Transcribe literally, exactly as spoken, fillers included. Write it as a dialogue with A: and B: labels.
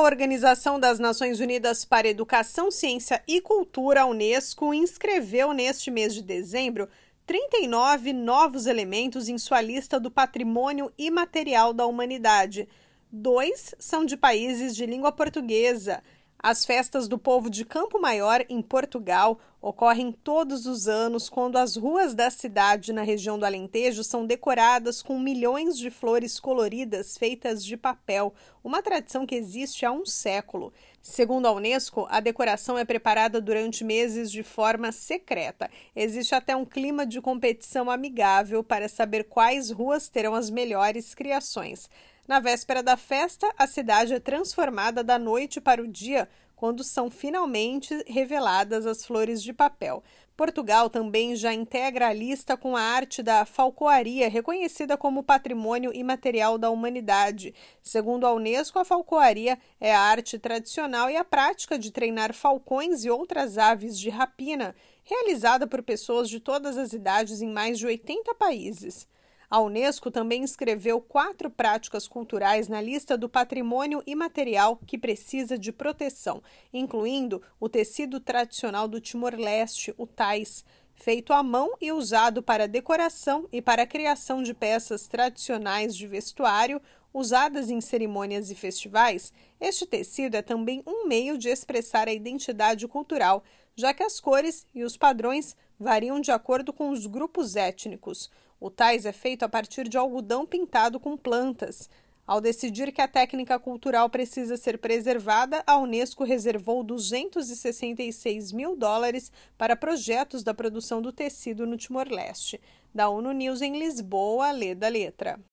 A: Organização das Nações Unidas para Educação, Ciência e Cultura, a Unesco, inscreveu neste mês de dezembro trinta e nove novos elementos em sua lista do Patrimônio Imaterial da Humanidade. Dois são de países de língua portuguesa. As festas do povo de Campo Maior, em Portugal, ocorrem todos os anos quando as ruas da cidade na região do Alentejo são decoradas com milhões de flores coloridas feitas de papel, uma tradição que existe há um século. Segundo a Unesco, a decoração é preparada durante meses de forma secreta. Existe até um clima de competição amigável para saber quais ruas terão as melhores criações. Na véspera da festa, a cidade é transformada da noite para o dia, quando são finalmente reveladas as flores de papel. Portugal também já integra a lista com a arte da falcoaria, reconhecida como Patrimônio Imaterial da Humanidade. Segundo a Unesco, a falcoaria é a arte tradicional e a prática de treinar falcões e outras aves de rapina, realizada por pessoas de todas as idades em mais de oitenta países. A Unesco também inscreveu quatro práticas culturais na lista do patrimônio imaterial que precisa de proteção, incluindo o tecido tradicional do Timor-Leste, o tais, feito à mão e usado para decoração e para a criação de peças tradicionais de vestuário usadas em cerimônias e festivais. Este tecido é também um meio de expressar a identidade cultural, já que as cores e os padrões variam de acordo com os grupos étnicos. O tais é feito a partir de algodão pintado com plantas. Ao decidir que a técnica cultural precisa ser preservada, a Unesco reservou duzentos e sessenta e seis mil dólares para projetos da produção do tecido no Timor-Leste. Da ONU News em Lisboa, Leda Letra.